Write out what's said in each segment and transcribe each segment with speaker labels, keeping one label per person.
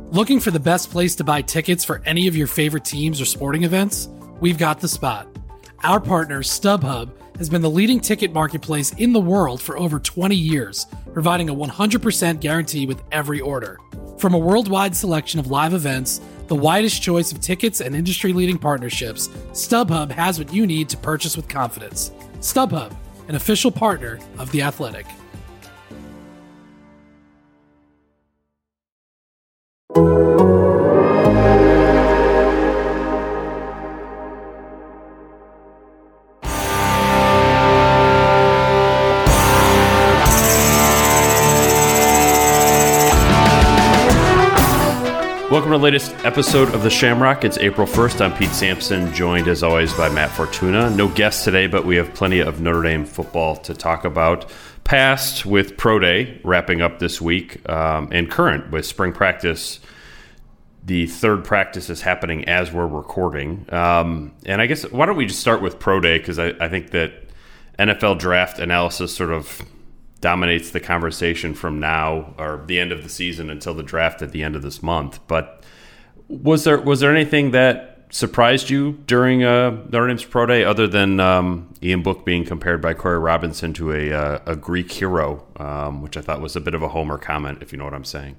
Speaker 1: Looking for the best place to buy tickets for any of your favorite teams or sporting events? We've got the spot. Our partner, StubHub, has been the leading ticket marketplace in the world for over 20 years, providing a 100% guarantee with every order. From a worldwide selection of live events, the widest choice of tickets and industry-leading partnerships, StubHub has what you need to purchase with confidence. StubHub, an official partner of The Athletic.
Speaker 2: Welcome to the latest episode of The Shamrock. It's April 1st. I'm Pete Sampson, joined as always by Matt Fortuna. No guests today, but we have plenty of Notre Dame football to talk about. Past with Pro Day wrapping up this week, and current with spring practice. The third practice is happening as we're recording. And I guess, why don't we just start with Pro Day, because I think that NFL draft analysis sort of dominates the conversation from now, or the end of the season, until the draft at the end of this month. But was there anything that surprised you during Notre Dame's Pro Day, other than Ian Book being compared by Corey Robinson to a Greek hero, which I thought was a bit of a homer comment, if you know what I'm saying?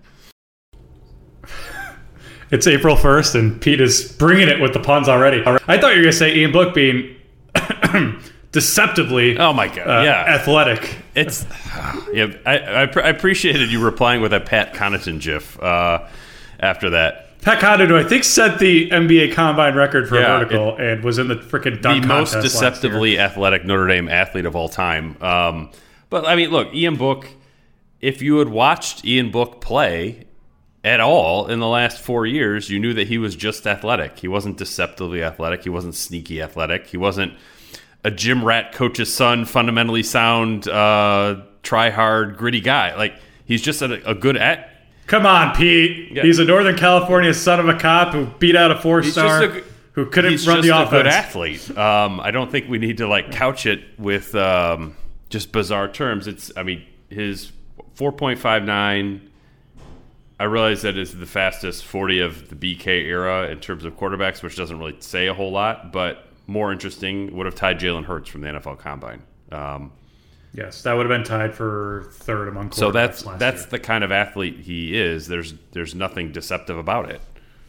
Speaker 3: It's April 1st, and Pete is bringing it with the puns already. I thought you were going to say Ian Book being deceptively athletic.
Speaker 2: It's I appreciated you replying with a Pat Connaughton gif after that.
Speaker 3: Pat Connaughton, who I think set the NBA Combine record for a vertical and was in the freaking dunk contest.
Speaker 2: The most deceptively athletic Notre Dame athlete of all time. But, I mean, look, Ian Book, if you had watched Ian Book play at all in the last 4 years, you knew that he was just athletic. He wasn't deceptively athletic. He wasn't sneaky athletic. He wasn't a gym rat coach's son, fundamentally sound, try hard, gritty guy. Like, he's just a good
Speaker 3: Come on, Pete. Yeah. He's a Northern California son of a cop who beat out a four-star who couldn't run the offense.
Speaker 2: He's just a good athlete. I don't think we need to couch it with just bizarre terms. His 4.59. I realize that is the fastest 40 of the BK era in terms of quarterbacks, which doesn't really say a whole lot, but more interesting, would have tied Jalen Hurts from the NFL Combine.
Speaker 3: Yes, that would have been tied for third among quarterbacks.
Speaker 2: So that's the kind of athlete he is. There's nothing deceptive about it.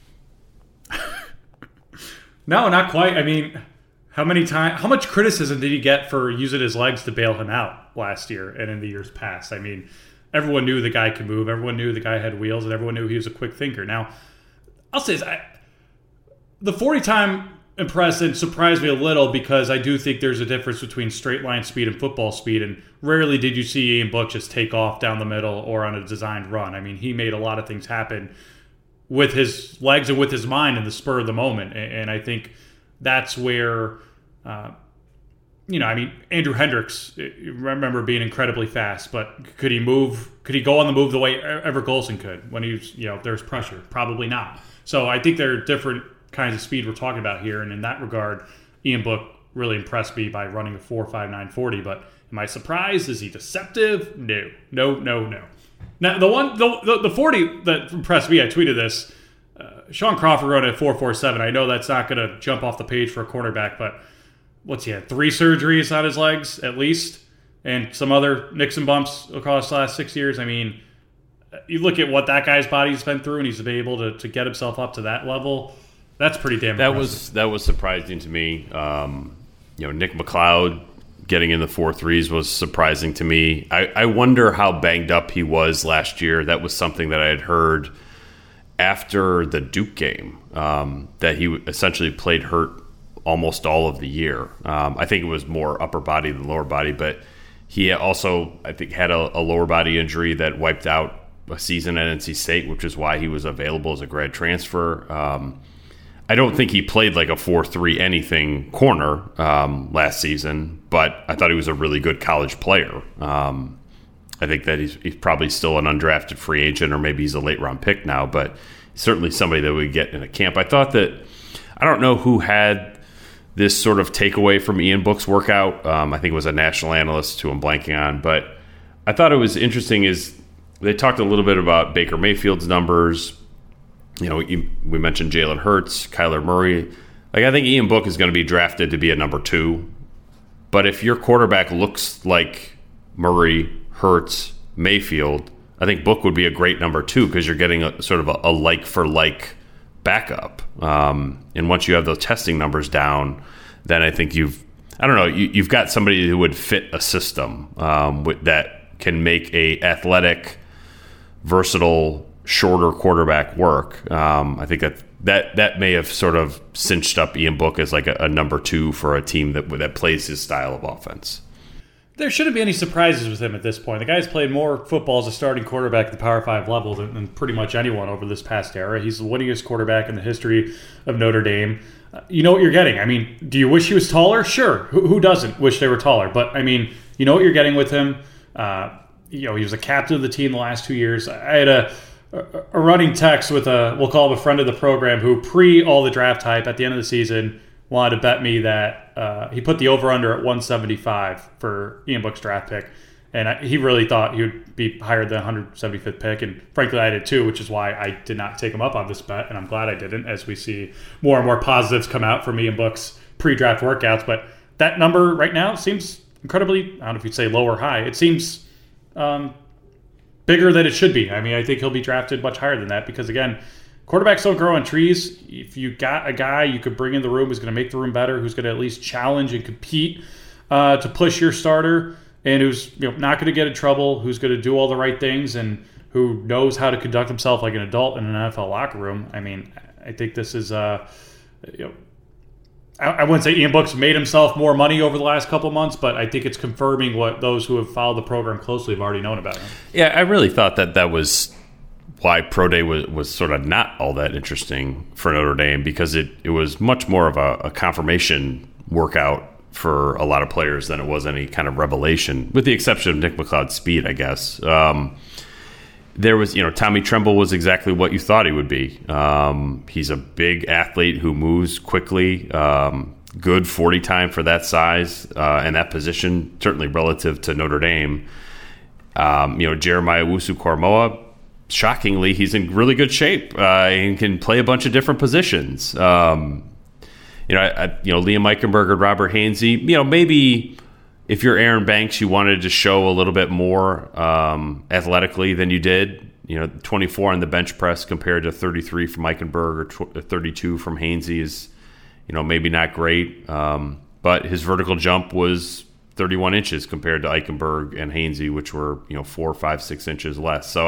Speaker 3: No, not quite. I mean, how much criticism did he get for using his legs to bail him out last year and in the years past? I mean, everyone knew the guy could move. Everyone knew the guy had wheels, and everyone knew he was a quick thinker. Now, I'll say this. The 40-time impressed and surprised me a little, because I do think there's a difference between straight line speed and football speed, and rarely did you see Ian Book just take off down the middle or on a designed run. I mean, he made a lot of things happen with his legs and with his mind in the spur of the moment, and I think that's where Andrew Hendricks, you remember being incredibly fast, but could he move? Could he go on the move the way Everett Golson could when he was, there's pressure? Probably not. So I think there are different kinds of speed we're talking about here, and in that regard, Ian Book really impressed me by running a 4.59 40. But am I surprised? Is he deceptive? No. Now the 40 that impressed me, I tweeted this. Sean Crawford running a 4.47. I know that's not going to jump off the page for a cornerback, but what's he had? 3 surgeries on his legs at least, and some other nicks and bumps across the last 6 years. I mean, you look at what that guy's body's been through, and he's been able to get himself up to that level. That's pretty damn impressive.
Speaker 2: That was surprising to me. Nick McLeod getting in the 4.3s was surprising to me. I wonder how banged up he was last year. That was something that I had heard after the Duke game, that he essentially played hurt almost all of the year. I think it was more upper body than lower body, but he also, I think, had a lower body injury that wiped out a season at NC State, which is why he was available as a grad transfer. I don't think he played like a 4.3 anything corner last season, but I thought he was a really good college player. I think that he's probably still an undrafted free agent, or maybe he's a late round pick now, but certainly somebody that we get in a camp. I don't know who had this sort of takeaway from Ian Book's workout. I think it was a national analyst who I'm blanking on, but I thought it was interesting is they talked a little bit about Baker Mayfield's numbers. we mentioned Jalen Hurts, Kyler Murray. Like, I think Ian Book is going to be drafted to be a number 2. But if your quarterback looks like Murray, Hurts, Mayfield, I think Book would be a great number 2 because you're getting a sort of a like-for-like backup. And once you have those testing numbers down, then I think you've got somebody who would fit a system that can make a athletic, versatile, shorter quarterback work. I think that may have sort of cinched up Ian Book as like a number 2 for a team that plays his style of offense.
Speaker 3: There shouldn't be any surprises with him at this point. The guy's played more football as a starting quarterback at the Power 5 level than pretty much anyone over this past era. He's the winningest quarterback in the history of Notre Dame. You know what you're getting. I mean, do you wish he was taller? Sure. Who doesn't wish they were taller? But, I mean, you know what you're getting with him. He was a captain of the team the last 2 years. I had a running text with we'll call him a friend of the program, who pre all the draft hype at the end of the season wanted to bet me that he put the over-under at 175 for Ian Book's draft pick. And he really thought he would be higher than 175th pick. And frankly, I did too, which is why I did not take him up on this bet. And I'm glad I didn't, as we see more and more positives come out from Ian Book's pre-draft workouts. But that number right now seems incredibly, I don't know if you'd say low or high. It seems bigger than it should be. I mean, I think he'll be drafted much higher than that because, again, quarterbacks don't grow on trees. If you got a guy you could bring in the room who's going to make the room better, who's going to at least challenge and compete to push your starter, and who's not going to get in trouble, who's going to do all the right things, and who knows how to conduct himself like an adult in an NFL locker room. I mean, I think this is I wouldn't say Ian Book's made himself more money over the last couple of months, but I think it's confirming what those who have followed the program closely have already known about him.
Speaker 2: Yeah, I really thought that was why Pro Day was sort of not all that interesting for Notre Dame, because it was much more of a confirmation workout for a lot of players than it was any kind of revelation, with the exception of Nick McCloud's speed, I guess. There was, Tommy Tremble was exactly what you thought he would be. He's a big athlete who moves quickly, good 40 time for that size and that position, certainly relative to Notre Dame. Jeremiah Owusu-Koramoah, shockingly, he's in really good shape and can play a bunch of different positions. Liam Eichenberg and Robert Hainsey, maybe if you're Aaron Banks, you wanted to show a little bit more athletically than you did. 24 on the bench press compared to 33 from Eichenberg or 32 from Hainsey is, maybe not great. But his vertical jump was 31 inches compared to Eichenberg and Hainsey, which were 4, 5, 6 inches less. So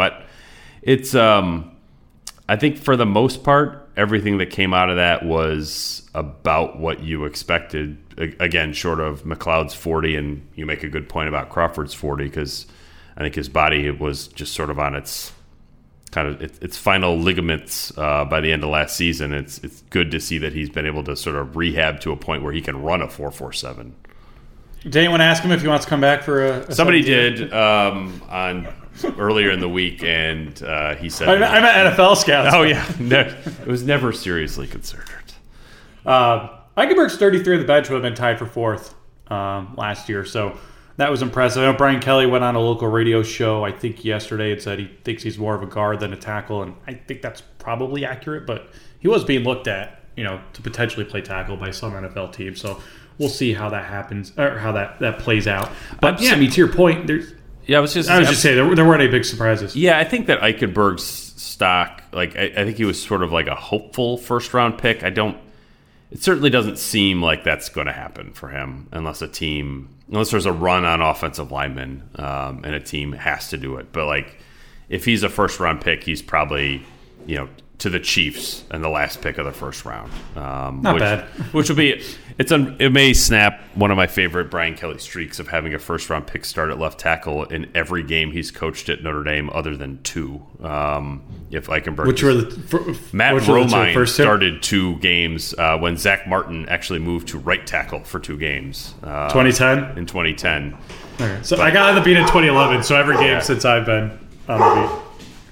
Speaker 2: I think for the most part, everything that came out of that was about what you expected. Again, short of McLeod's 40, and you make a good point about Crawford's 40, because I think his body was just sort of on its final ligaments by the end of last season. It's good to see that he's been able to sort of rehab to a point where he can run a 4.47.
Speaker 3: Did anyone ask him if he wants to come back for a
Speaker 2: Somebody did on earlier in the week, and he said,
Speaker 3: I'm at NFL scouts.
Speaker 2: Oh, yeah. It was never seriously considered.
Speaker 3: Eichenberg's 33 on the bench would have been tied for fourth last year, so that was impressive. I know Brian Kelly went on a local radio show, I think yesterday, and said he thinks he's more of a guard than a tackle, and I think that's probably accurate, but he was being looked at, to potentially play tackle by some NFL team, so we'll see how that happens, or how that plays out. But yeah, to your point,
Speaker 2: I was just
Speaker 3: saying there weren't any big surprises.
Speaker 2: Yeah, I think that Eichenberg's stock, I think he was sort of like a hopeful first round pick. It certainly doesn't seem like that's going to happen for him unless there's a run on offensive linemen and a team has to do it. But if he's a first round pick, he's probably to the Chiefs and the last pick of the first round.
Speaker 3: Not bad.
Speaker 2: Which will be it may snap one of my favorite Brian Kelly streaks of having a first round pick start at left tackle in every game he's coached at Notre Dame other than 2. If Eichenberg, Matt Romine started 2 games when Zach Martin actually moved to right tackle for 2 games.
Speaker 3: 2010?
Speaker 2: In 2010.
Speaker 3: Okay. So I got on the beat in 2011, so every game since I've been on the beat.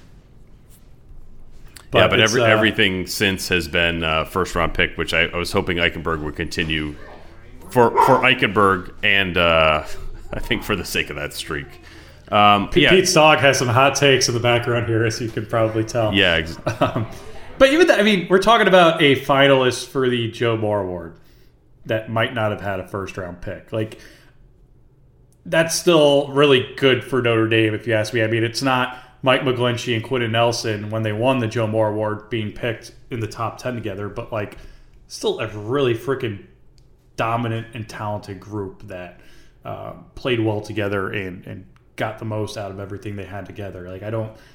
Speaker 2: But everything since has been first-round pick, which I was hoping Eichenberg would continue for Eichenberg and I think for the sake of that streak.
Speaker 3: Pete's dog has some hot takes in the background here, as you can probably tell.
Speaker 2: Yeah.
Speaker 3: But even that, I mean, we're talking about a finalist for the Joe Moore Award that might not have had a first-round pick. Like, that's still really good for Notre Dame, if you ask me. I mean, it's not Mike McGlinchey and Quentin Nelson when they won the Joe Moore Award being picked in the top 10 together, but, like, still a really freaking dominant and talented group that played well together and got the most out of everything they had together. Like,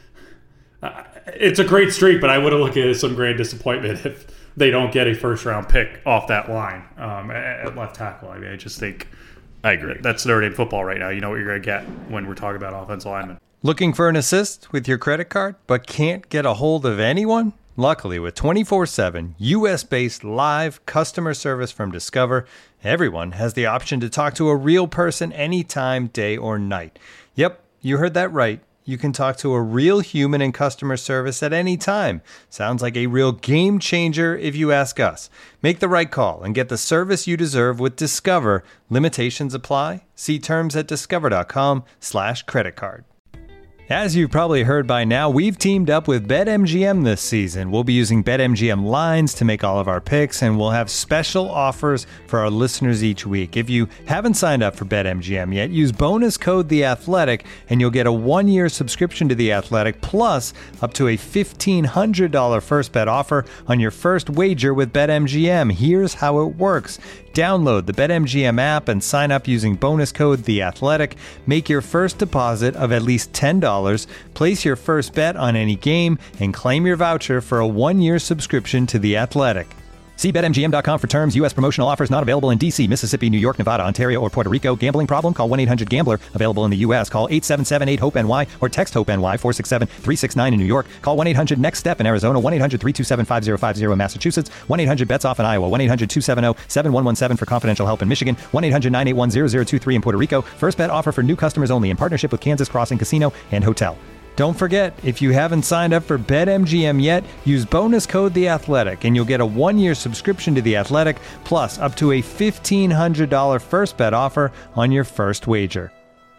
Speaker 3: it's a great streak, but I would have looked at it as some grand disappointment if they don't get a first-round pick off that line at left tackle. I mean, I just think
Speaker 2: I agree.
Speaker 3: That's Notre Dame football right now. You know what you're going to get when we're talking about offensive linemen.
Speaker 4: Looking for an assist with your credit card, but can't get a hold of anyone? Luckily, with 24/7 U.S.-based live customer service from Discover, everyone has the option to talk to a real person anytime, day or night. Yep, you heard that right. You can talk to a real human in customer service at any time. Sounds like a real game changer if you ask us. Make the right call and get the service you deserve with Discover. Limitations apply. See terms at discover.com/creditcard. As you've probably heard by now, we've teamed up with BetMGM this season. We'll be using BetMGM lines to make all of our picks, and we'll have special offers for our listeners each week. If you haven't signed up for BetMGM yet, use bonus code THEATHLETIC, and you'll get a 1-year subscription to The Athletic, plus up to a $1,500 first bet offer on your first wager with BetMGM. Here's how it works. Download the BetMGM app and sign up using bonus code THEATHLETIC. Make your first deposit of at least $10. Place your first bet on any game and claim your voucher for a 1-year subscription to The Athletic. See BetMGM.com for terms. U.S. promotional offers not available in D.C., Mississippi, New York, Nevada, Ontario, or Puerto Rico. Gambling problem? Call 1-800-GAMBLER. Available in the U.S. Call 877-8-HOPE-NY or text HOPE-NY 467-369 in New York. Call 1-800-NEXT-STEP in Arizona. 1-800-327-5050 in Massachusetts. 1-800-BETS-OFF in Iowa. 1-800-270-7117 for confidential help in Michigan. 1-800-981-0023 in Puerto Rico. First bet offer for new customers only in partnership with Kansas Crossing Casino and Hotel. Don't forget, if you haven't signed up for BetMGM yet, use bonus code THEATHLETIC and you'll get a 1-year subscription to The Athletic, plus up to a $1,500 first bet offer on your first wager.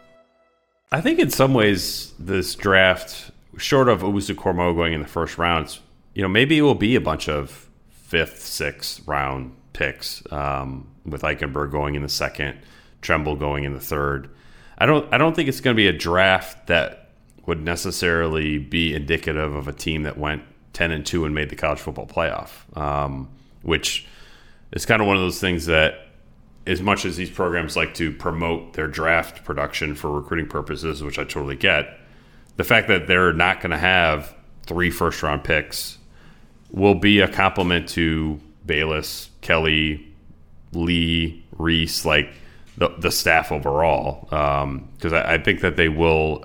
Speaker 2: I think in some ways this draft, short of Owusu-Koramoah going in the first round, maybe it will be a bunch of 5th, 6th round picks, with Eichenberg going in the 2nd, Tremble going in the 3rd. I don't think it's going to be a draft that would necessarily be indicative of a team that went 10-2 and made the college football playoff, which is kind of one of those things that, as much as these programs like to promote their draft production for recruiting purposes, which I totally get, the fact that they're not going to have 3 first-round picks will be a compliment to Bayless, Kelly, Lee, Reese, like the staff overall, because I think that they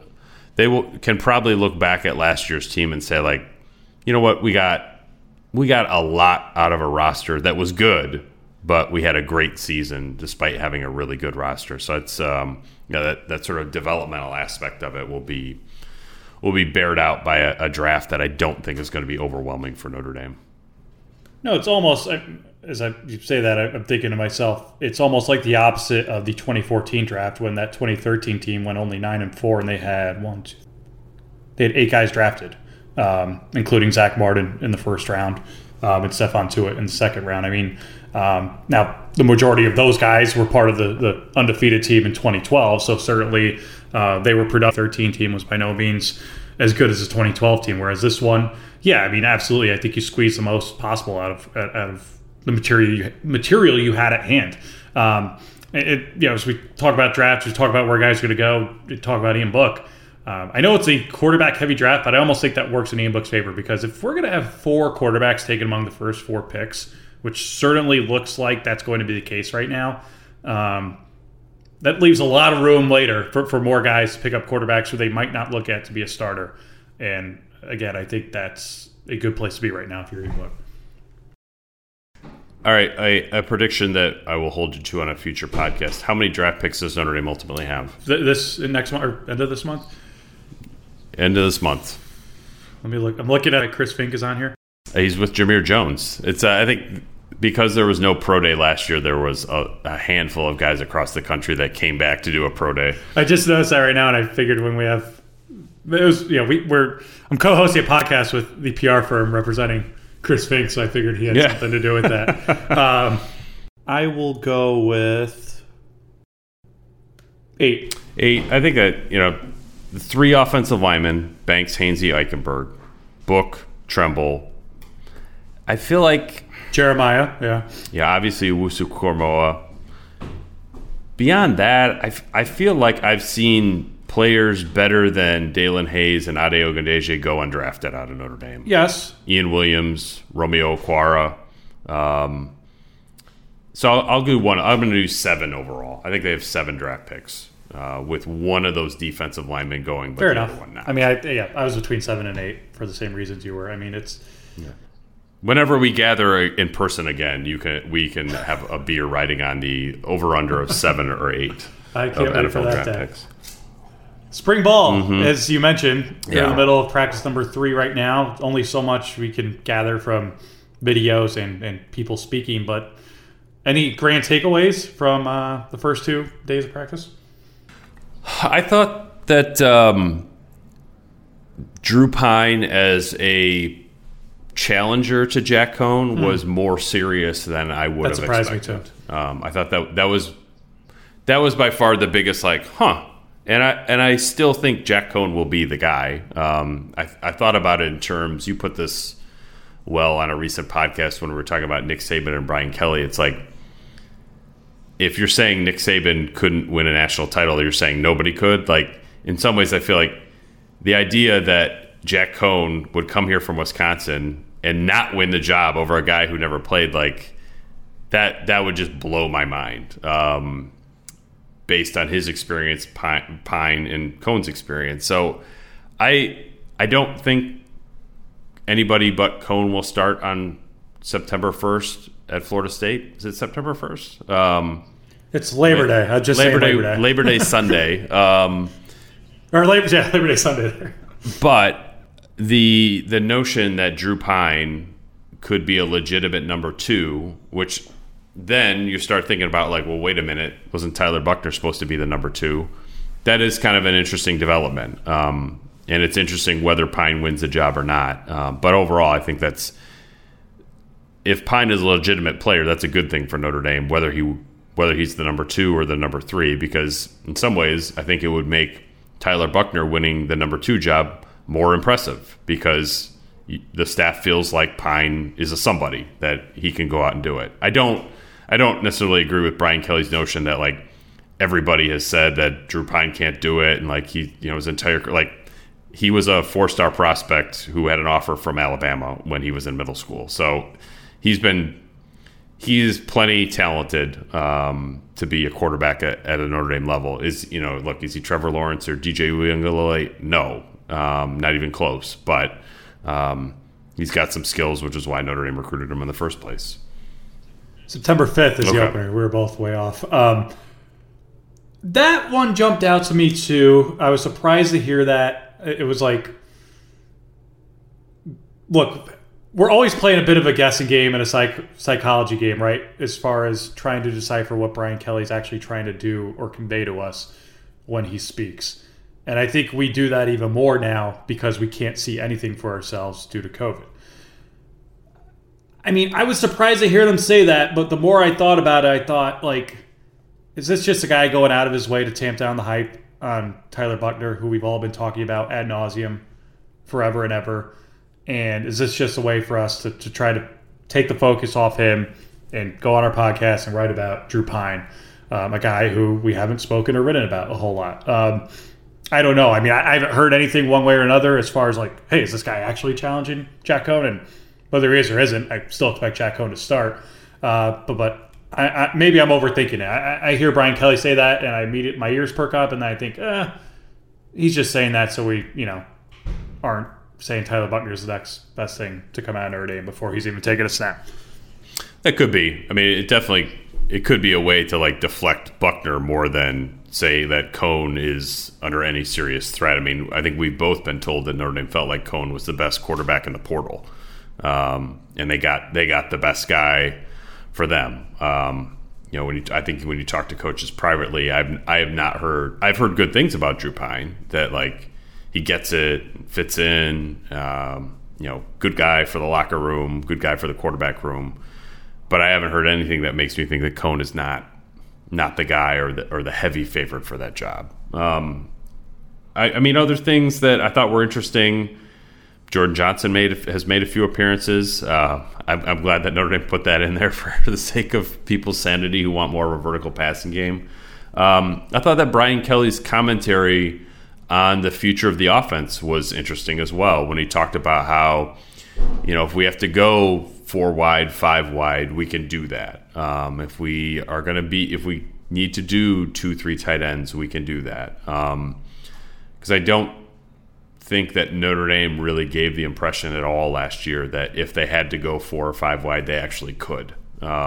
Speaker 2: can probably look back at last year's team and say, like, you know what, we got a lot out of a roster that was good, but we had a great season despite having a really good roster. So it's that sort of developmental aspect of it will be bared out by a draft that I don't think is going to be overwhelming for Notre Dame.
Speaker 3: No, it's almost, as you say that, I'm thinking to myself, it's almost like the opposite of the 2014 draft when that 2013 team went only 9-4 and they had 8 guys drafted, including Zach Martin in the first round and Stephon Tuitt in the second round. I mean, now the majority of those guys were part of the undefeated team in 2012, so certainly they were productive. The 13 team was by no means as good as the 2012 team, whereas this one, yeah, I mean, absolutely, I think you squeezed the most possible out of the material you had at hand. As we talk about drafts, we talk about where guys are going to go, we talk about Ian Book. I know it's a quarterback-heavy draft, but I almost think that works in Ian Book's favor, because if we're going to have 4 quarterbacks taken among the first 4 picks, which certainly looks like that's going to be the case right now, that leaves a lot of room later for more guys to pick up quarterbacks who they might not look at to be a starter. And again, I think that's a good place to be right now if you're Ian Book.
Speaker 2: All right, a prediction that I will hold you to on a future podcast. How many draft picks does Notre Dame ultimately have?
Speaker 3: This next month, or end of this month?
Speaker 2: End of this month.
Speaker 3: Let me look. I'm looking at Chris Fink is on here.
Speaker 2: He's with Jameer Jones. It's I think because there was no pro day last year, there was a handful of guys across the country that came back to do a pro day.
Speaker 3: I just noticed that right now, and I figured when we have, I'm co-hosting a podcast with the PR firm representing Chris Fink, so I figured he had something to do with that. I will go with 8.
Speaker 2: 8. I think that, the 3 offensive linemen, Banks, Hainsey, Eichenberg, Book, Tremble. I feel like
Speaker 3: Jeremiah,
Speaker 2: obviously Owusu-Koramoah. Beyond that, I feel like I've seen players better than Dalen Hayes and Ade Ogundeji go undrafted out of Notre Dame.
Speaker 3: Yes.
Speaker 2: Ian Williams, Romeo Okwara. So I'll do one. I'm going to do 7 overall. I think they have 7 draft picks with one of those defensive linemen going, but
Speaker 3: fair
Speaker 2: the
Speaker 3: enough.
Speaker 2: other one not.
Speaker 3: I mean, I was between 7 and 8 for the same reasons you were. I mean, it's...
Speaker 2: Yeah. Whenever we gather in person again, we can have a beer riding on the over-under of 7 or 8
Speaker 3: I
Speaker 2: of
Speaker 3: can't wait
Speaker 2: NFL
Speaker 3: for that
Speaker 2: draft
Speaker 3: day.
Speaker 2: picks.
Speaker 3: Spring ball, as you mentioned, we're in
Speaker 2: Yeah.
Speaker 3: the middle of practice number 3 right now. Only so much we can gather from videos and people speaking, but any grand takeaways from the first 2 days of practice?
Speaker 2: I thought that Drew Pine as a challenger to Jack Cohn was more serious than I would have
Speaker 3: surprised
Speaker 2: expected.
Speaker 3: me too.
Speaker 2: I thought that was by far the biggest And I still think Jack Cohn will be the guy. I thought about it in terms, you put this well on a recent podcast when we were talking about Nick Saban and Brian Kelly. It's like, if you're saying Nick Saban couldn't win a national title, you're saying nobody could. Like, in some ways, I feel like the idea that Jack Cohn would come here from Wisconsin and not win the job over a guy who never played, like, that would just blow my mind. Based on his experience, Pine and Cohn's experience. So I don't think anybody but Cohn will start on September 1st at Florida State. Is it September 1st?
Speaker 3: It's Labor Day. I just say Labor Day.
Speaker 2: Labor Day Sunday.
Speaker 3: Or Labor Day Sunday there.
Speaker 2: But the notion that Drew Pine could be a legitimate number 2, which then you start thinking about, like, well, wait a minute, wasn't Tyler Buchner supposed to be the number 2? That is kind of an interesting development. And it's interesting whether Pine wins the job or not. But overall, I think if Pine is a legitimate player, that's a good thing for Notre Dame, whether he's the number 2 or the number 3, because in some ways I think it would make Tyler Buchner winning the number 2 job more impressive, because the staff feels like Pine is a somebody that he can go out and do it. I don't necessarily agree with Brian Kelly's notion that, like, everybody has said that Drew Pine can't do it, and, like, his entire, like, he was a 4-star prospect who had an offer from Alabama when he was in middle school. So he's plenty talented to be a quarterback at a Notre Dame level. Is he Trevor Lawrence or DJ Uiagalelei? No, not even close. But he's got some skills, which is why Notre Dame recruited him in the first place.
Speaker 3: September 5th is the opener. We were both way off. That one jumped out to me too. I was surprised to hear that. It was like, look, we're always playing a bit of a guessing game and a psychology game, right? As far as trying to decipher what Brian Kelly's actually trying to do or convey to us when he speaks. And I think we do that even more now because we can't see anything for ourselves due to COVID. I mean, I was surprised to hear them say that, but the more I thought about it, I thought, like, is this just a guy going out of his way to tamp down the hype on Tyler Buchner, who we've all been talking about ad nauseum forever and ever? And is this just a way for us to try to take the focus off him and go on our podcast and write about Drew Pine, a guy who we haven't spoken or written about a whole lot? I don't know. I mean, I haven't heard anything one way or another as far as, like, hey, is this guy actually challenging Jack Cohn? And whether he is or isn't, I still expect Jack Cohn to start. But maybe I'm overthinking it. I hear Brian Kelly say that, and my ears perk up, and then I think, he's just saying that so we, aren't saying Tyler Buchner is the next best thing to come out of Notre Dame before he's even taken a snap.
Speaker 2: That could be. I mean, it could be a way to, like, deflect Buchner more than say that Cohn is under any serious threat. I mean, I think we've both been told that Notre Dame felt like Cohn was the best quarterback in the portal. And they got the best guy for them. I think when you talk to coaches privately, I've heard good things about Drew Pine, that, like, he gets it, fits in, good guy for the locker room, good guy for the quarterback room. But I haven't heard anything that makes me think that Cohn is not the guy or the heavy favorite for that job. I mean, other things that I thought were interesting. Jordan Johnson has made a few appearances. I'm glad that Notre Dame put that in there for the sake of people's sanity who want more of a vertical passing game. I thought that Brian Kelly's commentary on the future of the offense was interesting as well, when he talked about how, if we have to go 4 wide, 5 wide, we can do that. If we need to do 2-3 tight ends, we can do that. Because I don't think that Notre Dame really gave the impression at all last year that if they had to go 4 or 5 wide, they actually could.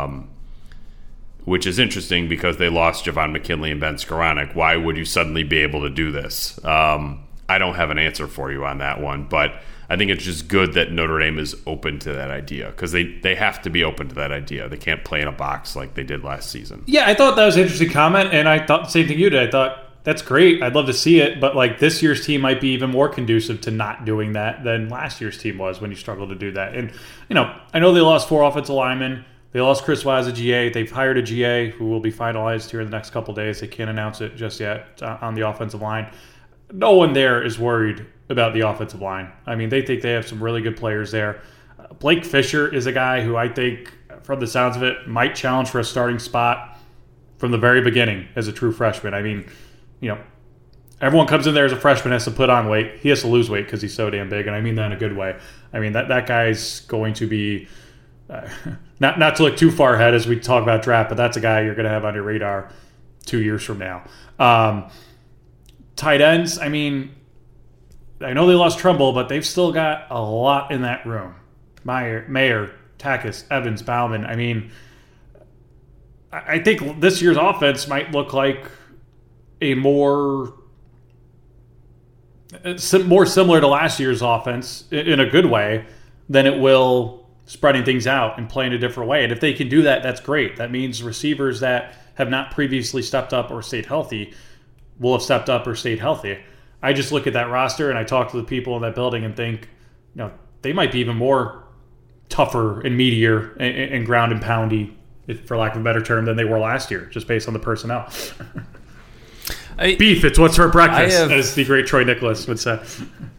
Speaker 2: Which is interesting because they lost Javon McKinley and Ben Skoranek. Why would you suddenly be able to do this? I don't have an answer for you on that one, but I think it's just good that Notre Dame is open to that idea, because they have to be open to that idea. They can't play in a box like they did last season.
Speaker 3: Yeah, I thought that was an interesting comment, and I thought the same thing you did. I thought, that's great. I'd love to see it, but this year's team might be even more conducive to not doing that than last year's team was when you struggled to do that. And, I know they lost 4 offensive linemen. They lost Chris Wise, a GA. They've hired a GA who will be finalized here in the next couple of days. They can't announce it just yet on the offensive line. No one there is worried about the offensive line. I mean, they think they have some really good players there. Blake Fisher is a guy who I think, from the sounds of it, might challenge for a starting spot from the very beginning as a true freshman. I mean, everyone comes in there as a freshman, has to put on weight. He has to lose weight because he's so damn big, and I mean that in a good way. I mean, that guy's going to be not to look too far ahead as we talk about draft, but that's a guy you're going to have on your radar 2 years from now. Tight ends, I mean, I know they lost Trumbull, but they've still got a lot in that room. Mayer, Takis, Evans, Bauman. I mean, I think this year's offense might look like a more similar to last year's offense in a good way than it will spreading things out and playing a different way. And if they can do that, that's great. That means receivers that have not previously stepped up or stayed healthy will have stepped up or stayed healthy. I just look at that roster and I talk to the people in that building and think, they might be even more tougher and meatier and ground and poundy, for lack of a better term, than they were last year, just based on the personnel. Beef, it's what's for breakfast, as the great Troy Nicholas would say.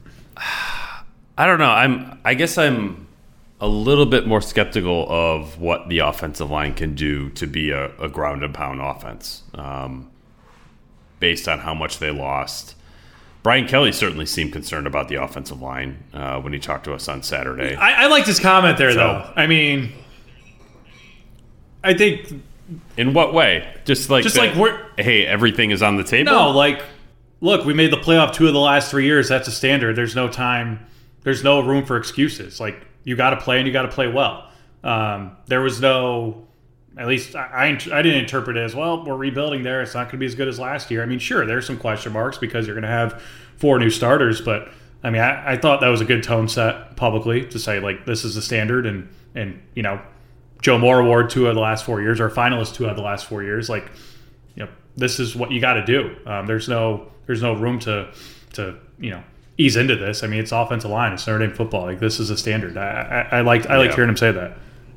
Speaker 2: I don't know. I guess I'm a little bit more skeptical of what the offensive line can do to be a ground and pound offense, based on how much they lost. Brian Kelly certainly seemed concerned about the offensive line when he talked to us on Saturday.
Speaker 3: I liked his comment there, though. I mean, I think...
Speaker 2: In what way? Just like hey, everything is on the table?
Speaker 3: No, look, we made the playoff 2 of the last 3 years. That's a standard. There's no time. There's no room for excuses. You got to play, and you got to play well. There was no... At least I didn't interpret it as, well, we're rebuilding there. It's not going to be as good as last year. I mean, sure, there's some question marks because you're going to have 4 new starters. But, I mean, I thought that was a good tone set publicly to say, this is the standard. And Joe Moore Award 2 of the last 4 years, or finalist 2 of the last 4 years. This is what you got to do. There's no room to ease into this. I mean, it's offensive line. It's Notre Dame football. This is a standard. I liked hearing him say that.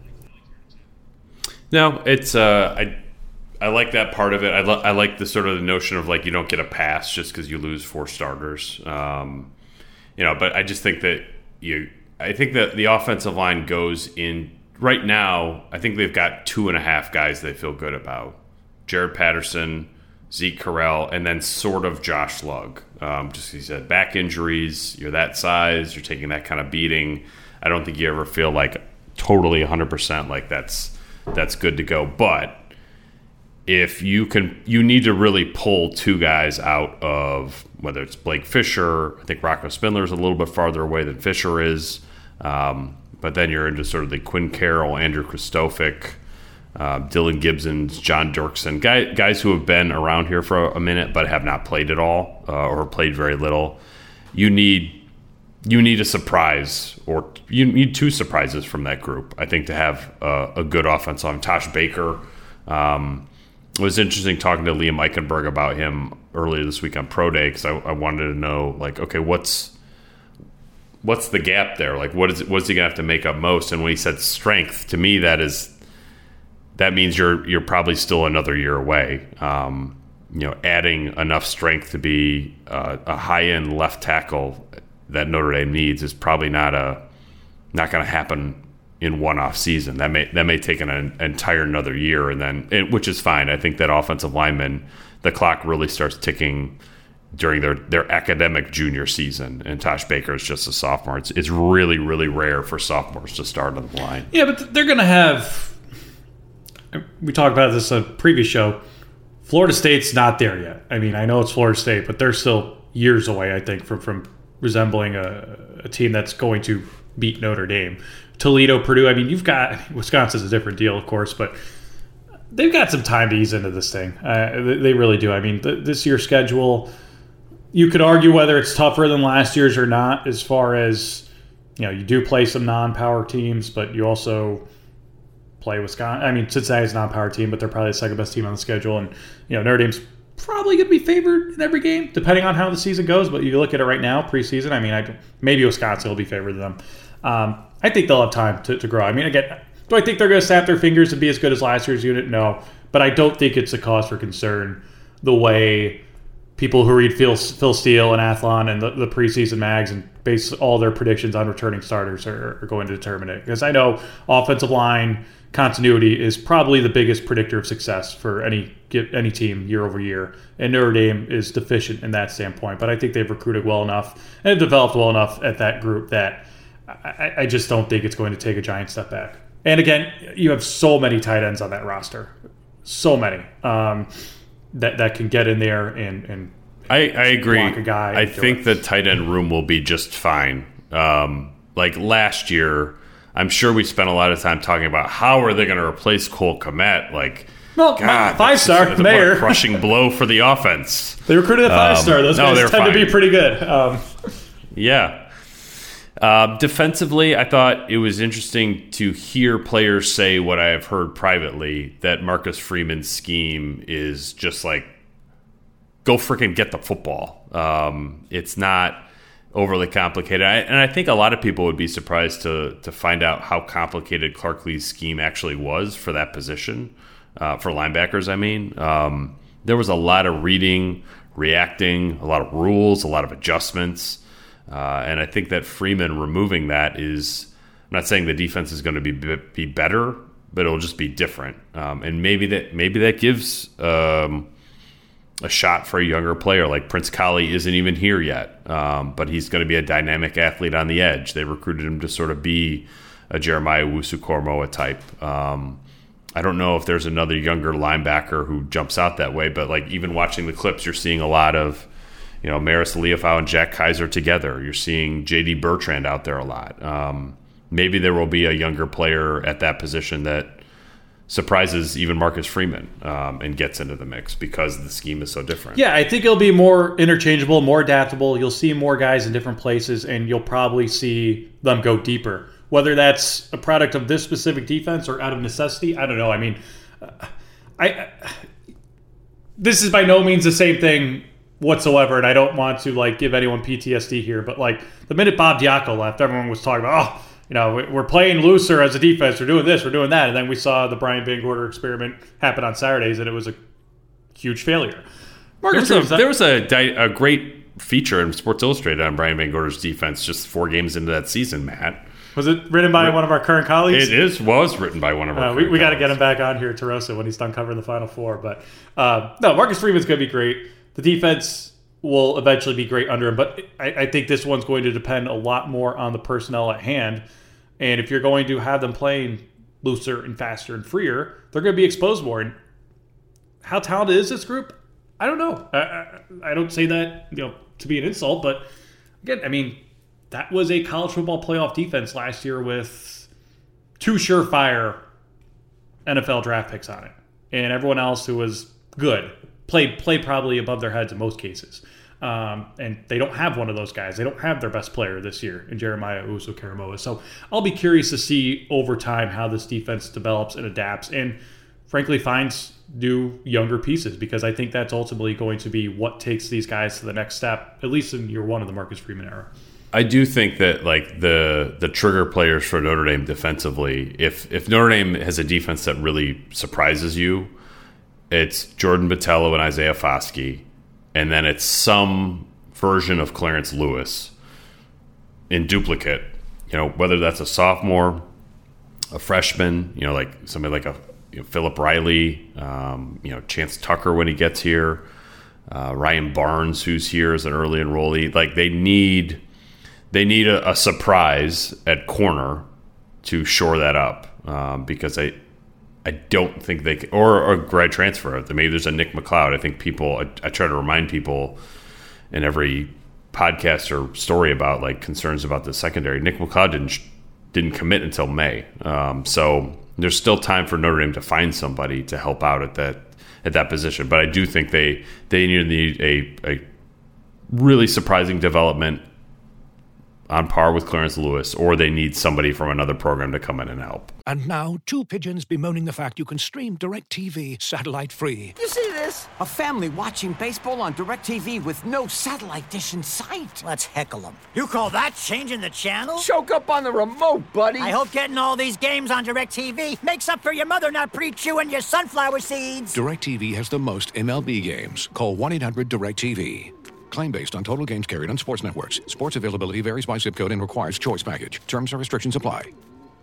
Speaker 2: No, it's I like that part of it. I like the sort of the notion of you don't get a pass just because you lose 4 starters. But I just think that the offensive line goes in right now. I think they've got 2.5 guys they feel good about: Jared Patterson, Zeke Correll, and then sort of Josh Lugg. Just he said, back injuries. You're that size. You're taking that kind of beating. I don't think you ever feel totally 100% that's good to go. But if you need to really pull 2 guys out of, whether it's Blake Fisher, I think Rocco Spindler is a little bit farther away than Fisher is, but then you're into sort of the Quinn Carroll, Andrew Kristofic, Dylan Gibsons, John Dirksen, guys who have been around here for a minute but have not played at all or played very little. You need a surprise, or you need 2 surprises from that group, I think, to have a good offense on. Tosh Baker, it was interesting talking to Liam Eichenberg about him earlier this week on Pro Day, because I wanted to know, okay, what's the gap there? Like, what's he going to have to make up most? And when he said strength, to me, that means you're probably still another year away. Adding enough strength to be a high-end left tackle that Notre Dame needs is probably not going to happen in one off season. That may take an entire another year, which is fine. I think that offensive lineman, the clock really starts ticking during their academic junior season, and Tosh Baker is just a sophomore. It's really, really rare for sophomores to start on the line.
Speaker 3: Yeah, but they're going to have. We talked about this on a previous show. Florida State's not there yet. I mean, I know it's Florida State, but they're still years away, I think, from resembling a team that's going to beat Notre Dame. Toledo, Purdue, I mean, you've got – Wisconsin's a different deal, of course, but they've got some time to ease into this thing. They really do. I mean, this year's schedule, you could argue whether it's tougher than last year's or not as far as, you do play some non-power teams, but you also play Wisconsin. I mean, Cincinnati's a non-power team, but they're probably the second best team on the schedule. And, Notre Dame's probably going to be favored in every game, depending on how the season goes. But you look at it right now, preseason, I mean, maybe Wisconsin will be favored to them. I think they'll have time to grow. I mean, again, do I think they're going to snap their fingers and be as good as last year's unit? No. But I don't think it's a cause for concern the way people who read Phil Steele and Athlon and the preseason mags and base all their predictions on returning starters are going to determine it. Because I know offensive line continuity is probably the biggest predictor of success for any team year over year. And Notre Dame is deficient in that standpoint. But I think they've recruited well enough and developed well enough at that group that I just don't think it's going to take a giant step back. And again, you have so many tight ends on that roster. So many that can get in there and
Speaker 2: I agree.
Speaker 3: Block a guy.
Speaker 2: I think the tight end room will be just fine. Like last year, I'm sure we spent a lot of time talking about how are they going to replace Cole Kmet. Like,
Speaker 3: well,
Speaker 2: God,
Speaker 3: 5-star Mayer.
Speaker 2: What a crushing blow for the offense.
Speaker 3: They recruited a 5-star. Those guys tend to be pretty good.
Speaker 2: Yeah. Defensively, I thought it was interesting to hear players say what I have heard privately, that Marcus Freeman's scheme is just like, go freaking get the football. It's not overly complicated. And I think a lot of people would be surprised to find out how complicated Clark Lea's scheme actually was for that position, for linebackers, I mean. There was a lot of reading, reacting, a lot of rules, a lot of adjustments. And I think that Freeman removing that is, I'm not saying the defense is going to be better, but it'll just be different. And maybe that gives a shot for a younger player. Like Prince Kollie isn't even here yet, but he's going to be a dynamic athlete on the edge. They recruited him to sort of be a Jeremiah Owusu-Koramoah type. I don't know if there's another younger linebacker who jumps out that way, but like even watching the clips, you're seeing a lot of Maris Leofau and Jack Kaiser together. You're seeing J.D. Bertrand out there a lot. Maybe there will be a younger player at that position that surprises even Marcus Freeman and gets into the mix because the scheme is so different.
Speaker 3: Yeah, I think it'll be more interchangeable, more adaptable. You'll see more guys in different places, and you'll probably see them go deeper. Whether that's a product of this specific defense or out of necessity, I don't know. I mean, this is by no means the same thing whatsoever, and I don't want to give anyone PTSD here, but the minute Bob Diaco left, everyone was talking about, we're playing looser as a defense, we're doing this, we're doing that, and then we saw the Brian Van Gorder experiment happen on Saturdays, and it was a huge failure.
Speaker 2: There was a great feature in Sports Illustrated on Brian Van Gorder's defense just 4 games into that season, Matt.
Speaker 3: Was it written by one of our current colleagues?
Speaker 2: It was written by one of our current
Speaker 3: We got to get him back on here, Tarosa, when he's done covering the Final Four. But no, Marcus Freeman's going to be great. The defense will eventually be great under him, but I think this one's going to depend a lot more on the personnel at hand. And if you're going to have them playing looser and faster and freer, they're going to be exposed more. And how talented is this group? I don't know. I don't say that to be an insult, but again, I mean, that was a college football playoff defense last year with 2 surefire NFL draft picks on it, and everyone else who was good played probably above their heads in most cases. And they don't have one of those guys. They don't have their best player this year in Jeremiah Owusu-Koramoah. So I'll be curious to see over time how this defense develops and adapts and, frankly, finds new younger pieces, because I think that's ultimately going to be what takes these guys to the next step, at least in year 1 of the Marcus Freeman era.
Speaker 2: I do think that like the trigger players for Notre Dame defensively, if Notre Dame has a defense that really surprises you, it's Jordan Botelho and Isaiah Foskey, and then it's some version of Clarence Lewis in duplicate. Whether that's a sophomore, a freshman, like somebody like Philip Riley, Chance Tucker when he gets here, Ryan Barnes who's here as an early enrollee. Like they need a surprise at corner to shore that up because I don't think they can, or a grad transfer. Maybe there's a Nick McLeod. I think I try to remind people in every podcast or story about like concerns about the secondary. Nick McLeod didn't commit until May. So there's still time for Notre Dame to find somebody to help out at that position. But I do think they need a really surprising development on par with Clarence Lewis, or they need somebody from another program to come in and help.
Speaker 5: And now, two pigeons bemoaning the fact you can stream DirecTV satellite-free.
Speaker 6: You see this? A family watching baseball on DirecTV with no satellite dish in sight.
Speaker 7: Let's heckle them. You call that changing the channel?
Speaker 6: Choke up on the remote, buddy.
Speaker 7: I hope getting all these games on DirecTV makes up for your mother not pre-chewing your sunflower seeds.
Speaker 5: DirecTV has the most MLB games. Call 1-800-DirecTV. Claim based on total games carried on sports networks. Sports availability varies by zip code and requires choice package. Terms and restrictions apply.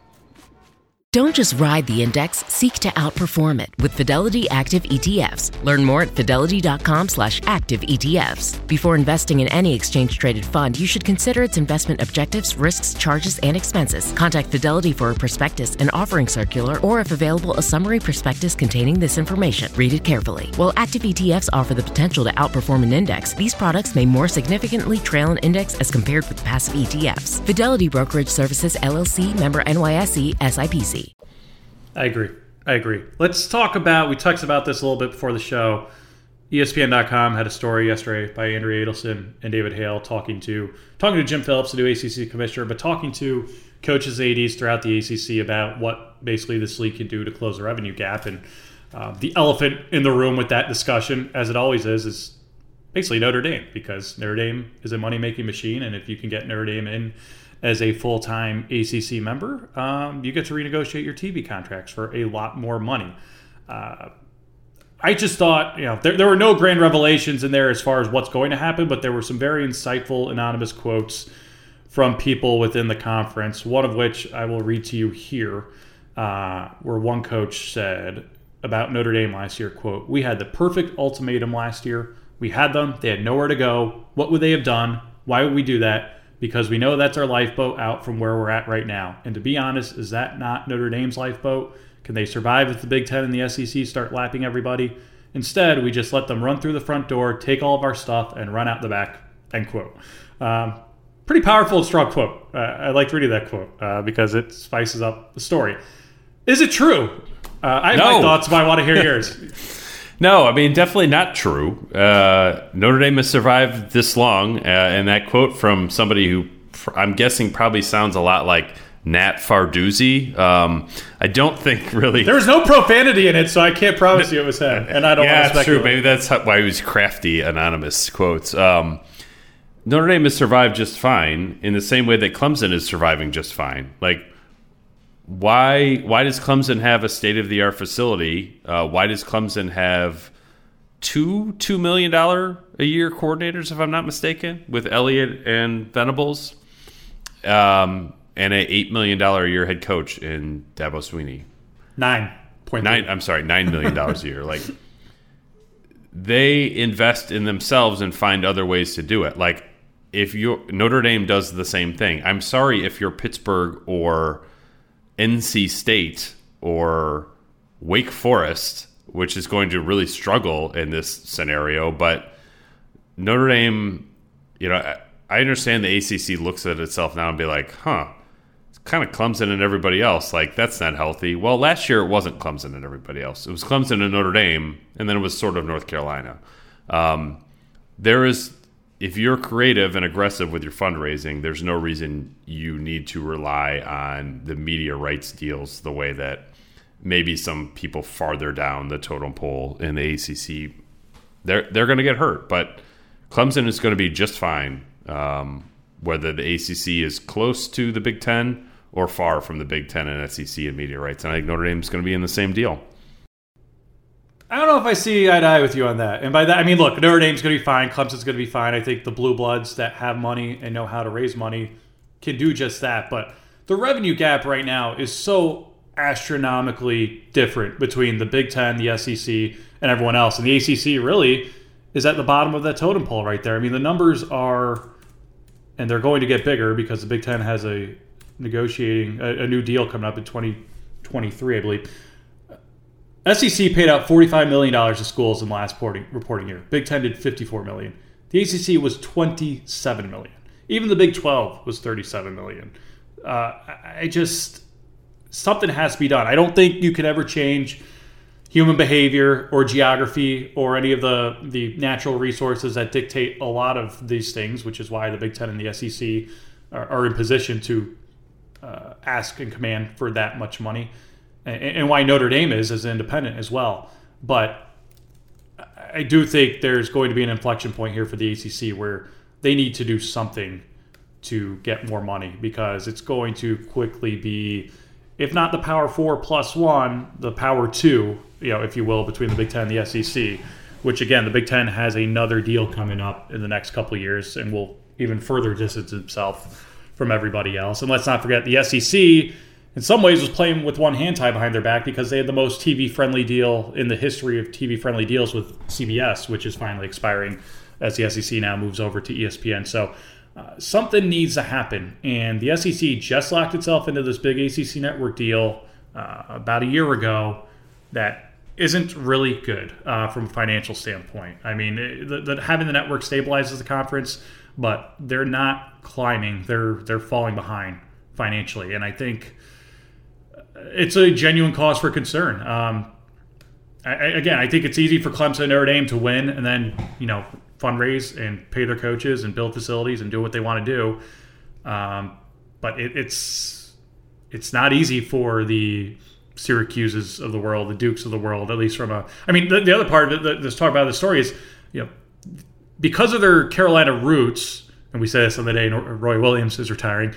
Speaker 8: Don't just ride the index, seek to outperform it with Fidelity Active ETFs. Learn more at fidelity.com/active ETFs. Before investing in any exchange-traded fund, you should consider its investment objectives, risks, charges, and expenses. Contact Fidelity for a prospectus, an offering circular, or if available, a summary prospectus containing this information. Read it carefully. While active ETFs offer the potential to outperform an index, these products may more significantly trail an index as compared with passive ETFs. Fidelity Brokerage Services, LLC, member NYSE, SIPC.
Speaker 3: I agree. Let's talk about, we talked about this a little bit before the show. ESPN.com had a story yesterday by Andrea Adelson and David Hale talking to Jim Phillips, the new ACC commissioner, but talking to coaches, ADs throughout the ACC about what basically this league can do to close the revenue gap. And the elephant in the room with that discussion, as it always is basically Notre Dame, because Notre Dame is a money-making machine, and if you can get Notre Dame in as a full-time ACC member, you get to renegotiate your TV contracts for a lot more money. I just thought, there were no grand revelations in there as far as what's going to happen, but there were some very insightful anonymous quotes from people within the conference, one of which I will read to you here, where one coach said about Notre Dame last year, quote, "We had the perfect ultimatum last year. We had them. They had nowhere to go. What would they have done? Why would we do that? Because we know that's our lifeboat out from where we're at right now. And to be honest, is that not Notre Dame's lifeboat? Can they survive if the Big Ten and the SEC start lapping everybody? Instead, we just let them run through the front door, take all of our stuff, and run out the back," end quote. Pretty powerful and strong quote. I liked reading that quote because it spices up the story. Is it true? I have my thoughts, but I want to hear yours.
Speaker 2: No, I mean, definitely not true. Notre Dame has survived this long, and that quote from somebody who I'm guessing probably sounds a lot like Nat Farduzzi. I don't think really...
Speaker 3: There was no profanity in it, so I can't promise you it was him, and I don't want to speculate.
Speaker 2: Yeah, true. Maybe that's why he was crafty, anonymous quotes. Notre Dame has survived just fine in the same way that Clemson is surviving just fine. Like, Why does Clemson have a state-of-the-art facility? Why does Clemson have $2 million a year coordinators, if I'm not mistaken, with Elliott and Venables, and an $8 million a year head coach in Dabo Swinney? $9 million a year. Like, they invest in themselves and find other ways to do it. Like, if Notre Dame does the same thing. I'm sorry if you're Pittsburgh or NC State or Wake Forest, which is going to really struggle in this scenario. But Notre Dame, I understand the ACC looks at itself now and be like, it's kind of Clemson and everybody else. Like, that's not healthy. Well, last year it wasn't Clemson and everybody else. It was Clemson and Notre Dame, and then it was sort of North Carolina. If you're creative and aggressive with your fundraising, there's no reason you need to rely on the media rights deals the way that maybe some people farther down the totem pole in the ACC, they're going to get hurt. But Clemson is going to be just fine. whether the ACC is close to the Big Ten or far from the Big Ten and SEC in media rights. And I think Notre Dame's going to be in the same deal.
Speaker 3: I don't know if I see eye to eye with you on that. And by that, I mean, look, Notre Dame's going to be fine. Clemson's going to be fine. I think the blue bloods that have money and know how to raise money can do just that. But the revenue gap right now is so astronomically different between the Big Ten, the SEC, and everyone else. And the ACC really is at the bottom of that totem pole right there. I mean, the numbers are, and they're going to get bigger because the Big Ten has a new deal coming up in 2023, I believe. SEC paid out $45 million to schools in the last reporting year. Big Ten did $54 million. The ACC was $27 million. Even the Big 12 was $37 million. Something has to be done. I don't think you can ever change human behavior or geography or any of the natural resources that dictate a lot of these things, which is why the Big Ten and the SEC are in position to ask and command for that much money. And why Notre Dame is as an independent as well. But I do think there's going to be an inflection point here for the ACC where they need to do something to get more money, because it's going to quickly be, if not the Power 4 plus one, the Power 2, if you will, between the Big Ten and the SEC, which again, the Big Ten has another deal coming up in the next couple of years and will even further distance itself from everybody else. And let's not forget the SEC in some ways was playing with one hand tied behind their back because they had the most TV-friendly deal in the history of TV-friendly deals with CBS, which is finally expiring as the SEC now moves over to ESPN. So something needs to happen. And the SEC just locked itself into this big ACC network deal about a year ago that isn't really good from a financial standpoint. I mean, having the network stabilizes the conference, but they're not climbing. They're falling behind financially. And I think it's a genuine cause for concern. I think it's easy for Clemson and Notre Dame to win and then, fundraise and pay their coaches and build facilities and do what they want to do. But it's not easy for the Syracuses of the world, the Dukes of the world, at least from the other part of this talk about the story is, because of their Carolina roots, and we say this on the day Roy Williams is retiring,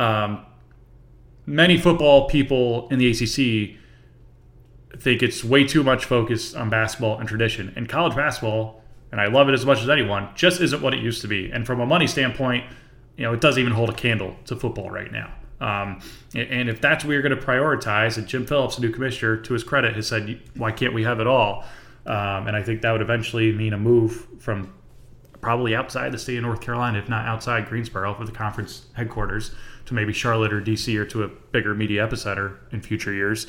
Speaker 3: many football people in the ACC think it's way too much focus on basketball and tradition. And college basketball, and I love it as much as anyone, just isn't what it used to be. And from a money standpoint, it doesn't even hold a candle to football right now. And if that's what you're going to prioritize, and Jim Phillips, the new commissioner, to his credit, has said, why can't we have it all? And I think that would eventually mean a move from probably outside the state of North Carolina, if not outside Greensboro for the conference headquarters, to maybe Charlotte or DC or to a bigger media epicenter in future years.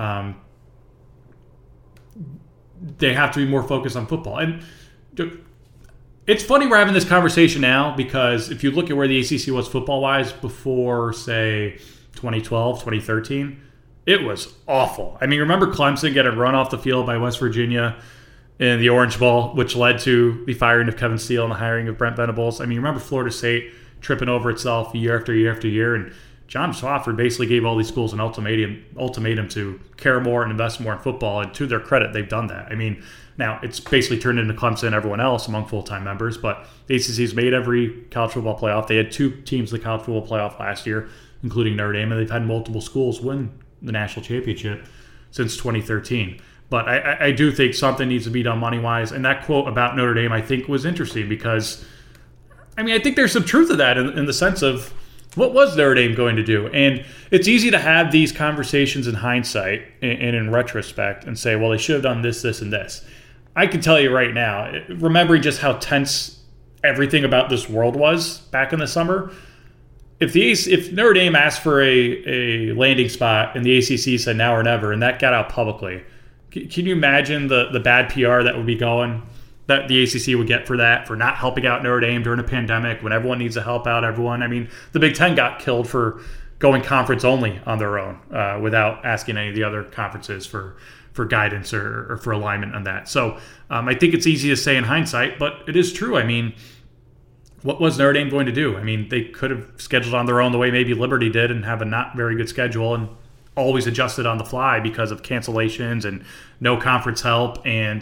Speaker 3: They have to be more focused on football. And it's funny we're having this conversation now, because if you look at where the ACC was football-wise before, say, 2012, 2013, it was awful. I mean, remember Clemson getting run off the field by West Virginia in the Orange Bowl, which led to the firing of Kevin Steele and the hiring of Brent Venables. I mean, remember Florida State tripping over itself year after year after year, and John Swofford basically gave all these schools an ultimatum to care more and invest more in football, and to their credit, they've done that. I mean, now it's basically turned into Clemson and everyone else among full-time members, but the ACC's made every college football playoff. They had 2 teams in the college football playoff last year, including Notre Dame, and they've had multiple schools win the national championship since 2013. But I do think something needs to be done money-wise, and that quote about Notre Dame I think was interesting because, I think there's some truth to that in the sense of, what was Notre Dame going to do? And it's easy to have these conversations in hindsight and in retrospect and say, well, they should have done this, this, and this. I can tell you right now, remembering just how tense everything about this world was back in the summer, if Notre Dame asked for a landing spot and the ACC said now or never, and that got out publicly, can you imagine the bad PR that would be going, that the ACC would get for that, for not helping out Notre Dame during a pandemic when everyone needs to help out everyone? I mean, the Big Ten got killed for going conference only on their own without asking any of the other conferences for guidance or for alignment on that. So I think it's easy to say in hindsight, but it is true. I mean, what was Notre Dame going to do? I mean, they could have scheduled on their own the way maybe Liberty did and have a not very good schedule and always adjusted on the fly because of cancellations and no conference help and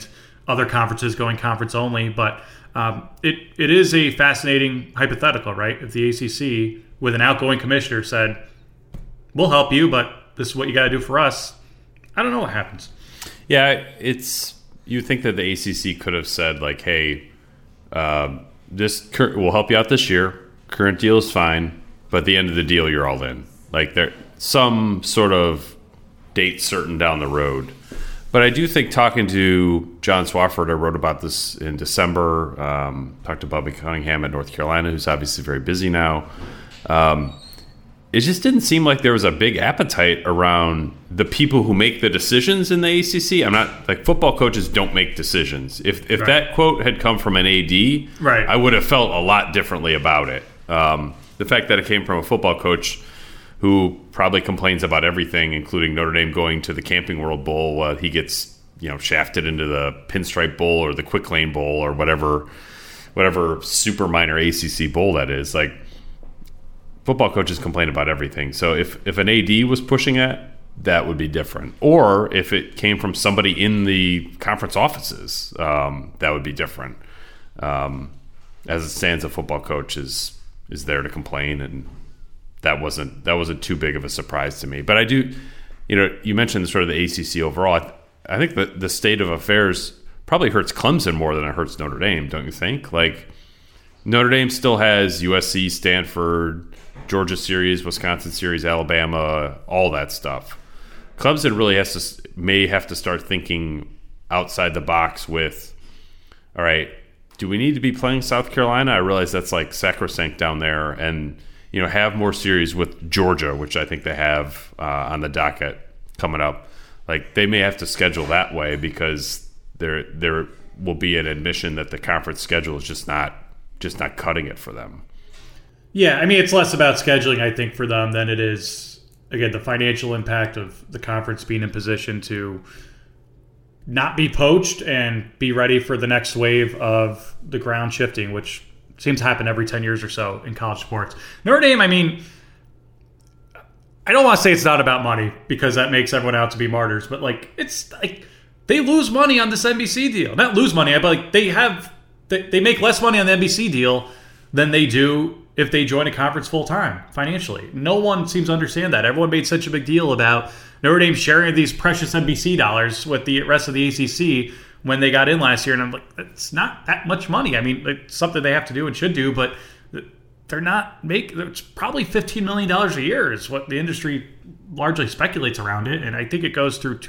Speaker 3: other conferences going conference only. But it is a fascinating hypothetical, right? If the ACC, with an outgoing commissioner, said, we'll help you, but this is what you got to do for us, I don't know what happens.
Speaker 2: Yeah, you think that the ACC could have said, like, hey, we'll help you out this year. Current deal is fine, but at the end of the deal, you're all in. Like, there some sort of date certain down the road. But I do think, talking to John Swafford, I wrote about this in December, talked to Bubby Cunningham at North Carolina, who's obviously very busy now. It just didn't seem like there was a big appetite around the people who make the decisions in the ACC. I'm not, like, football coaches don't make decisions. If right. That quote had come from an AD,
Speaker 3: right.
Speaker 2: I would have felt a lot differently about it. The fact that it came from a football coach who probably complains about everything, including Notre Dame going to the Camping World Bowl, he gets shafted into the Pinstripe Bowl or the Quick Lane Bowl or whatever super minor ACC bowl that is. Like, football coaches complain about everything. So if an AD was pushing it, that would be different. Or if it came from somebody in the conference offices, that would be different. As it stands, a football coach is there to complain, and that wasn't too big of a surprise to me. But I do, you mentioned sort of the ACC overall. I think that the state of affairs probably hurts Clemson more than it hurts Notre Dame, don't you think? Like, Notre Dame still has USC, Stanford, Georgia series, Wisconsin series, Alabama, all that stuff. Clemson really may have to start thinking outside the box with, all right, do we need to be playing South Carolina? I realize that's like sacrosanct down there, and have more series with Georgia, which I think they have on the docket coming up. Like, they may have to schedule that way, because there will be an admission that the conference schedule is just not cutting it for them.
Speaker 3: Yeah, I mean, it's less about scheduling, I think, for them than it is, again, the financial impact of the conference being in position to not be poached and be ready for the next wave of the ground shifting, which seems to happen every 10 years or so in college sports. Notre Dame, I mean, I don't want to say it's not about money, because that makes everyone out to be martyrs, but it's like they lose money on this NBC deal. Not lose money, but they make less money on the NBC deal than they do if they join a conference full time financially. No one seems to understand that. Everyone made such a big deal about Notre Dame sharing these precious NBC dollars with the rest of the ACC when they got in last year, and I'm like, it's not that much money. I mean, it's something they have to do and should do, but they're not it's probably $15 million a year is what the industry largely speculates around it, and I think it goes through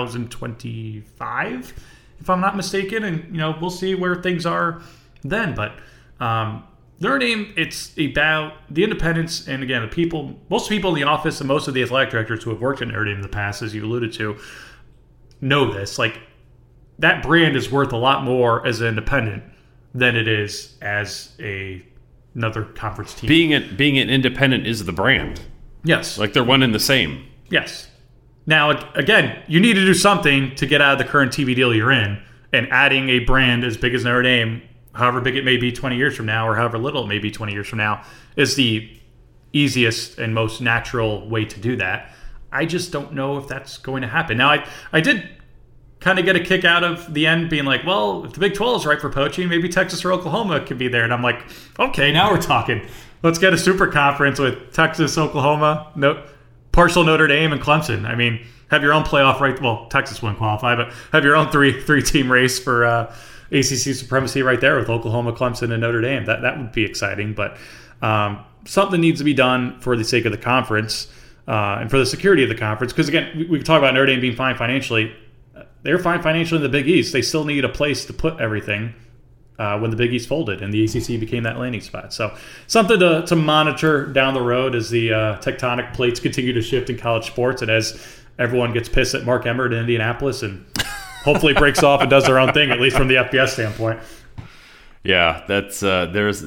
Speaker 3: 2025, if I'm not mistaken, and we'll see where things are then. But Notre Dame, it's about the independence, and again, most people in the office and most of the athletic directors who have worked at Notre Dame in the past, as you alluded to, know this. Like, that brand is worth a lot more as an independent than it is as another conference team.
Speaker 2: Being an independent is the brand.
Speaker 3: Yes.
Speaker 2: Like, they're one and the same.
Speaker 3: Yes. Now, again, you need to do something to get out of the current TV deal you're in, and adding a brand as big as Notre Dame, however big it may be 20 years from now, or however little it may be 20 years from now, is the easiest and most natural way to do that. I just don't know if that's going to happen. Now, I did kind of get a kick out of the end being like, well, if the Big 12 is right for poaching, maybe Texas or Oklahoma could be there. And I'm like, okay, now we're talking. Let's get a super conference with Texas, Oklahoma, partial Notre Dame, and Clemson. I mean, have your own playoff, right? Well, Texas wouldn't qualify, but have your own three-team race for ACC supremacy right there with Oklahoma, Clemson, and Notre Dame. That would be exciting. But something needs to be done for the sake of the conference and for the security of the conference. Because, again, we can talk about Notre Dame being fine financially. They're fine financially in the Big East. They still need a place to put everything when the Big East folded and the ACC became that landing spot. So something to monitor down the road as the tectonic plates continue to shift in college sports, and as everyone gets pissed at Mark Emmert in Indianapolis and hopefully breaks off and does their own thing, at least from the FBS standpoint.
Speaker 2: Yeah, that's there's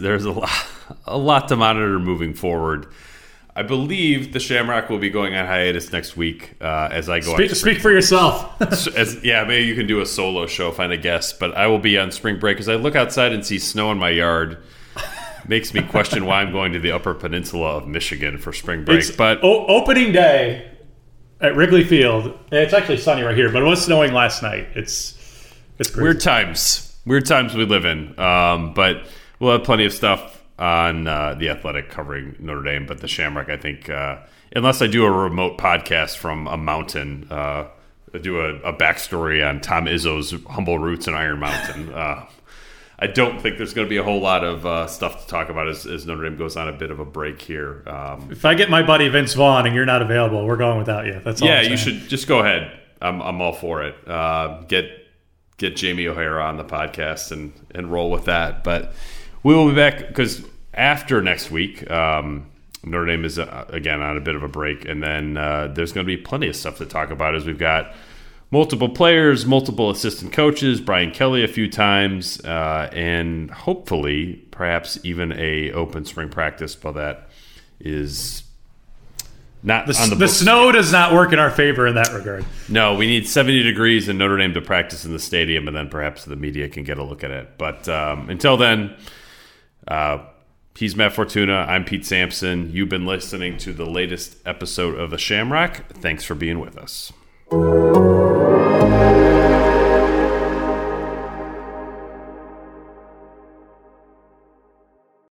Speaker 2: a lot to monitor moving forward. I believe the Shamrock will be going on hiatus next week as I go.
Speaker 3: Speak for yourself.
Speaker 2: Maybe you can do a solo show, find a guest. But I will be on spring break. As I look outside and see snow in my yard, makes me question why I'm going to the Upper Peninsula of Michigan for spring break.
Speaker 3: It's opening day at Wrigley Field. It's actually sunny right here, but it was snowing last night. It's It's crazy.
Speaker 2: Weird times we live in. But we'll have plenty of stuff on The Athletic covering Notre Dame. But the Shamrock, I think, unless I do a remote podcast from a mountain, do a backstory on Tom Izzo's humble roots in Iron Mountain. I don't think there's going to be a whole lot of stuff to talk about as Notre Dame goes on a bit of a break here.
Speaker 3: If I get my buddy Vince Vaughn and you're not available, we're going without you. That's all.
Speaker 2: Yeah, you should just go ahead. I'm all for it. Get Jamie O'Hara on the podcast and roll with that. But we will be back because after next week, Notre Dame is again on a bit of a break, and then there's going to be plenty of stuff to talk about as we've got multiple players, multiple assistant coaches, Brian Kelly a few times, and hopefully perhaps even a open spring practice, but that is not on the books.
Speaker 3: The snow does not work in our favor in that regard.
Speaker 2: No, we need 70 degrees in Notre Dame to practice in the stadium, and then perhaps the media can get a look at it. But until then, he's Matt Fortuna. I'm Pete Sampson. You've been listening to the latest episode of The Shamrock. Thanks for being with us.